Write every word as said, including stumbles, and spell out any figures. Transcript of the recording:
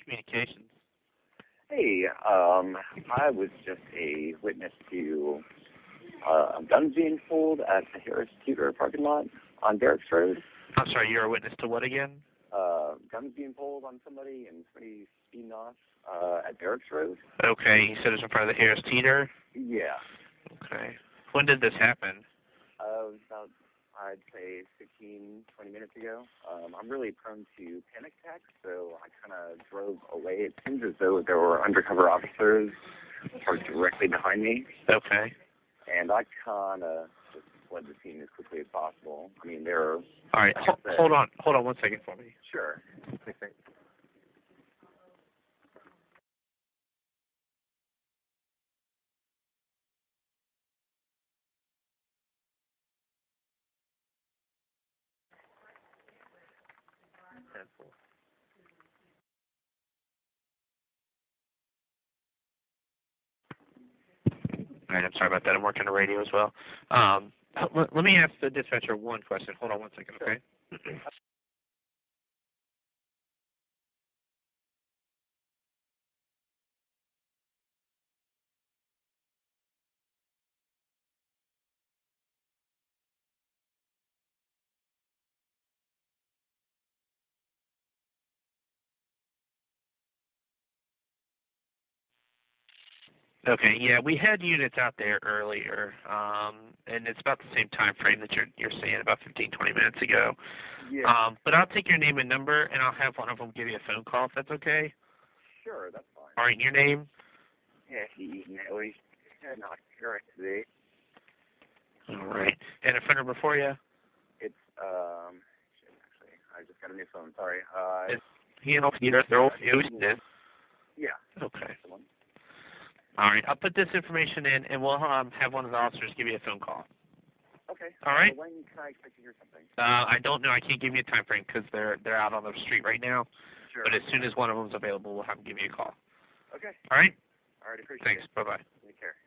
Communications. Hey, um, I was just a witness to uh, guns being pulled at the Harris Teeter parking lot on Barracks Road. I'm sorry, you're a witness to what again? Uh, guns being pulled on somebody and somebody speeding off uh, at Barracks Road. Okay, you said it was in front of the Harris Teeter? Yeah. Okay. When did this happen? Uh, it was about, I'd say, fifteen, twenty minutes ago. Um, I'm really prone to panic attacks, so I kind of drove away. It seems as though there were undercover officers parked directly behind me. Okay. And I kind of just fled the scene as quickly as possible. I mean, there are... All right, ho- hold on. Hold on one second for me. Sure. All right, I'm sorry about that. I'm working the radio as well. Um, let, let me ask the dispatcher one question. Hold on one second, okay? Okay, yeah, we had units out there earlier, um, and it's about the same time frame that you're you're saying, about fifteen, twenty minutes ago. Yeah. Um, but I'll take your name and number, and I'll have one of them give you a phone call if that's okay. Sure, that's fine. All right, your name? Yeah, he Nelly. Not correct today. All right. And a phone number for you? It's, um, shit, actually, I just got a new phone, sorry. Uh, It's, you know, you know, they're all using this. yeah. Okay. That's the one. All right, I'll put this information in, and we'll um, have one of the officers give you a phone call. Okay. All right. Uh, when can I expect to hear something? Uh, I don't know. I can't give you a time frame because they're they're out on the street right now. Sure. But as soon as one of them's available, we'll have them give you a call. Okay. All right. All right, appreciate Thanks. it. Bye bye. Take care.